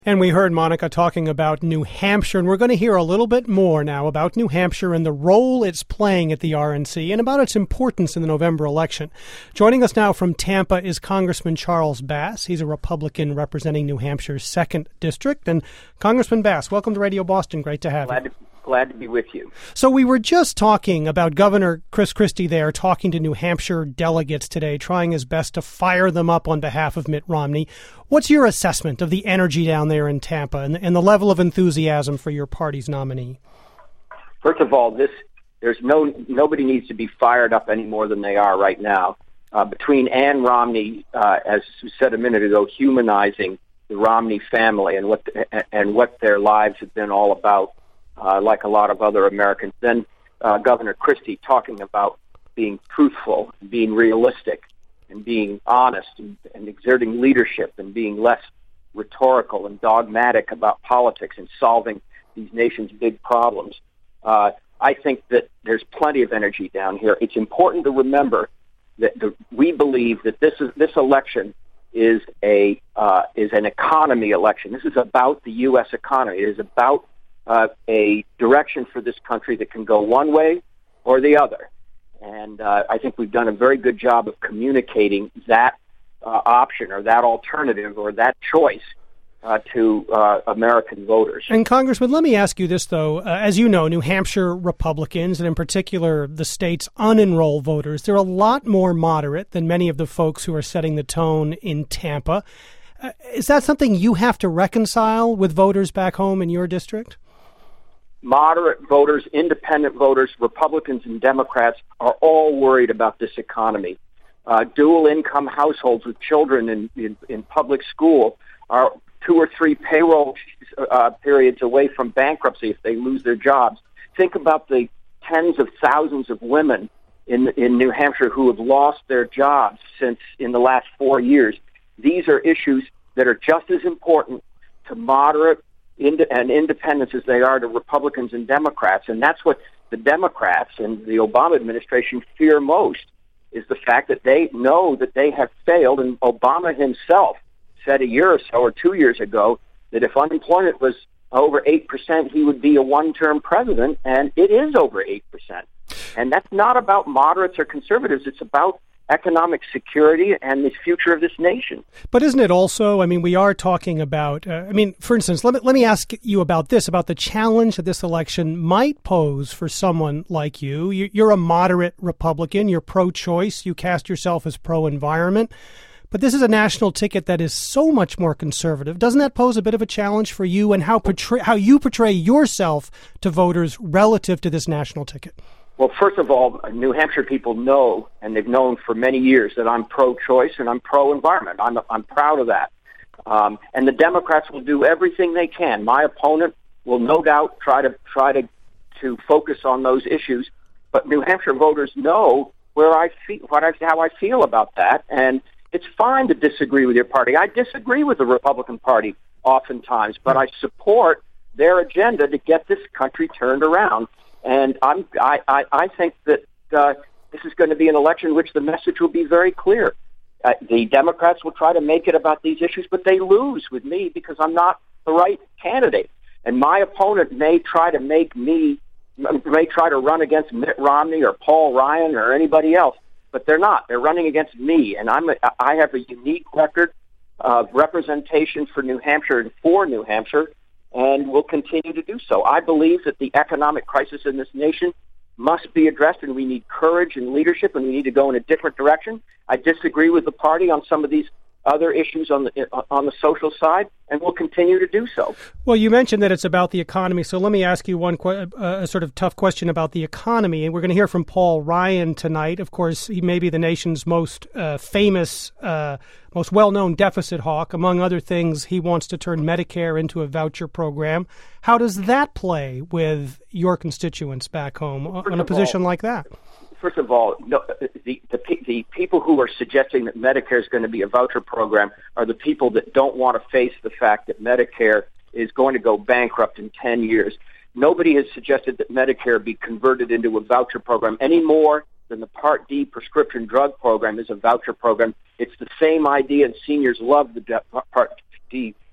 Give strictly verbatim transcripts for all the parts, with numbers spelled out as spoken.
And we heard Monica talking about New Hampshire, and we're going to hear a little bit more now about New Hampshire and the role it's playing at the R N C and about its importance in the November election. Joining us now from Tampa is Congressman Charles Bass. He's a Republican representing New Hampshire's second District. And Congressman Bass, welcome to Radio Boston. Great to have glad you. To, glad to be with you. So we were just talking about Governor Chris Christie there, talking to New Hampshire delegates today, trying his best to fire them up on behalf of Mitt Romney. What's your assessment of the energy down there in Tampa and, and the level of enthusiasm for your party's nominee? First of all, this there's no nobody needs to be fired up any more than they are right now. Uh, between Ann Romney, uh, as we said a minute ago, humanizing the Romney family and what the, and what their lives have been all about, uh, like a lot of other Americans. Then uh, Governor Christie talking about being truthful, being realistic, and being honest and, and exerting leadership and being less rhetorical and dogmatic about politics and solving these nation's big problems. Uh, I think that there's plenty of energy down here. It's important to remember that the, we believe that this is this election is a uh, is an economy election. This is about the U S economy. It is about uh, a direction for this country that can go one way or the other. And uh, I think we've done a very good job of communicating that uh, option or that alternative or that choice uh, to uh, American voters. And Congressman, let me ask you this, though. Uh, as you know, New Hampshire Republicans, and in particular the state's unenrolled voters, they're a lot more moderate than many of the folks who are setting the tone in Tampa. Uh, is that something you have to reconcile with voters back home in your district? Moderate voters, independent voters, Republicans and Democrats are all worried about this economy. Uh, dual-income households with children in, in, in public school are two or three payroll uh, periods away from bankruptcy if they lose their jobs. Think about the tens of thousands of women in, in New Hampshire who have lost their jobs since in the last four years. These are issues that are just as important to moderate and independents as they are to Republicans and Democrats. And that's what the Democrats and the Obama administration fear most, is the fact that they know that they have failed. And Obama himself said a year or so or two years ago that if unemployment was over eight percent, he would be a one-term president, and it is over eight percent. And that's not about moderates or conservatives. It's about economic security and the future of this nation. But isn't it also, I mean, we are talking about, uh, I mean, for instance, let me, let me ask you about this, about the challenge that this election might pose for someone like you. you you're a moderate Republican, you're pro-choice, you cast yourself as pro-environment, but this is a national ticket that is so much more conservative. Doesn't that pose a bit of a challenge for you and how portray, how you portray yourself to voters relative to this national ticket? Well, first of all, New Hampshire people know, and they've known for many years, that I'm pro-choice and I'm pro-environment. I'm I'm proud of that. Um, and the Democrats will do everything they can. My opponent will no doubt try to try to to focus on those issues. But New Hampshire voters know where I feel, what I, how I feel about that, and it's fine to disagree with your party. I disagree with the Republican Party oftentimes, but I support their agenda to get this country turned around. And I'm, I, I, I think that uh, this is going to be an election in which the message will be very clear. Uh, the Democrats will try to make it about these issues, but they lose with me because I'm not the right candidate. And my opponent may try to make me, may try to run against Mitt Romney or Paul Ryan or anybody else, but they're not. They're running against me, and I'm a, I have a unique record of representation for New Hampshire and for New Hampshire, and will continue to do so. I believe that the economic crisis in this nation must be addressed, and we need courage and leadership, and we need to go in a different direction. I disagree with the party on some of these other issues on the on the social side, and will continue to do so. Well, you mentioned that it's about the economy, so let me ask you one uh, a sort of tough question about the economy. And we're going to hear from Paul Ryan tonight. Of course, he may be the nation's most uh, famous, uh, most well-known deficit hawk. Among other things, he wants to turn Medicare into a voucher program. How does that play with your constituents back home on a position like that? First of all, no, the, the the people who are suggesting that Medicare is going to be a voucher program are the people that don't want to face the fact that Medicare is going to go bankrupt in ten years. Nobody has suggested that Medicare be converted into a voucher program any more than the Part D prescription drug program is a voucher program. It's the same idea, and seniors love the Part D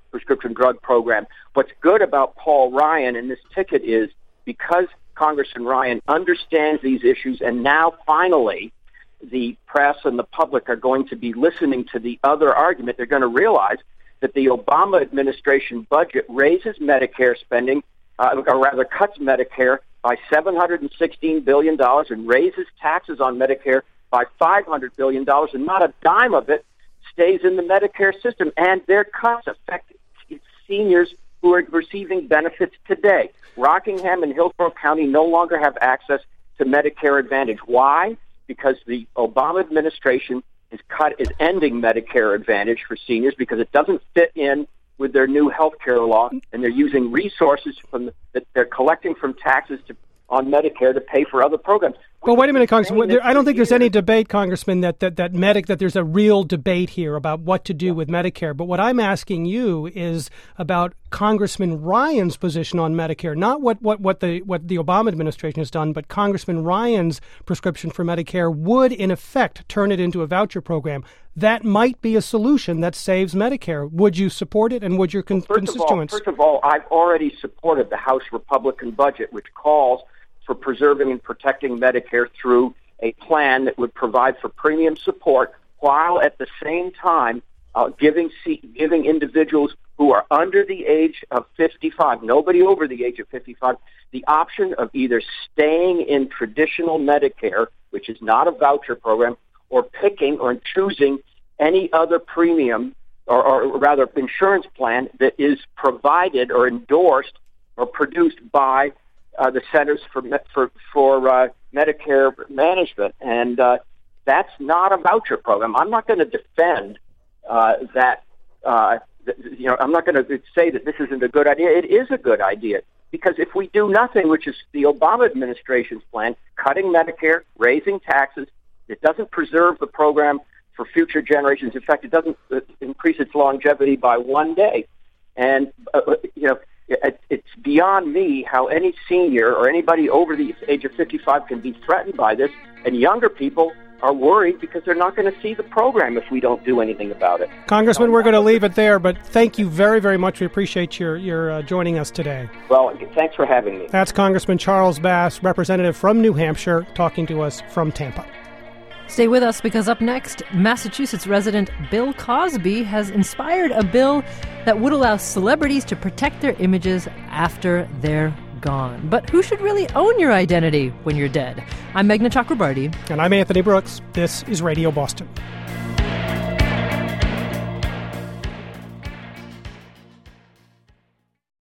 prescription drug program. What's good about Paul Ryan and this ticket is because Congressman Ryan understands these issues, and now finally the press and the public are going to be listening to the other argument. They're going to realize that the Obama administration budget raises Medicare spending, uh, or rather cuts Medicare by seven hundred sixteen billion dollars and raises taxes on Medicare by five hundred billion dollars, and not a dime of it stays in the Medicare system. And their cuts affect seniors who are receiving benefits today. Rockingham and Hillsborough County no longer have access to Medicare Advantage. Why? Because the Obama administration is cut is ending Medicare Advantage for seniors because it doesn't fit in with their new health care law, and they're using resources from the, that they're collecting from taxes to, on Medicare to pay for other programs. Well, wait a minute, Congressman. I don't think there's any debate, Congressman, that that that medic that there's a real debate here about what to do with Medicare. But what I'm asking you is about Congressman Ryan's position on Medicare, not what, what, what the what the Obama administration has done, but Congressman Ryan's prescription for Medicare would, in effect, turn it into a voucher program. That might be a solution that saves Medicare. Would you support it, and would your con- first constituents? Of all, first of all, I've already supported the House Republican budget, which calls for preserving and protecting Medicare through a plan that would provide for premium support while at the same time uh, giving giving individuals who are under the age of fifty-five, nobody over the age of fifty-five, the option of either staying in traditional Medicare, which is not a voucher program, or picking or choosing any other premium or, or rather insurance plan that is provided or endorsed or produced by Uh, the Centers for for for uh, Medicare Management, and uh, that's not a voucher program. I'm not going to defend uh, that. Uh, th- you know, I'm not going to say that this isn't a good idea. It is a good idea because if we do nothing, which is the Obama administration's plan, cutting Medicare, raising taxes, it doesn't preserve the program for future generations. In fact, it doesn't uh, increase its longevity by one day, and uh, you know. It's beyond me how any senior or anybody over the age of fifty-five can be threatened by this, and younger people are worried because they're not going to see the program if we don't do anything about it. Congressman, we're going to leave it there, but thank you very, very much. We appreciate your, your uh, joining us today. Well, thanks for having me. That's Congressman Charles Bass, representative from New Hampshire, talking to us from Tampa. Stay with us because up next, Massachusetts resident Bill Cosby has inspired a bill that would allow celebrities to protect their images after they're gone. But who should really own your identity when you're dead? I'm Meghna Chakrabarti. And I'm Anthony Brooks. This is Radio Boston.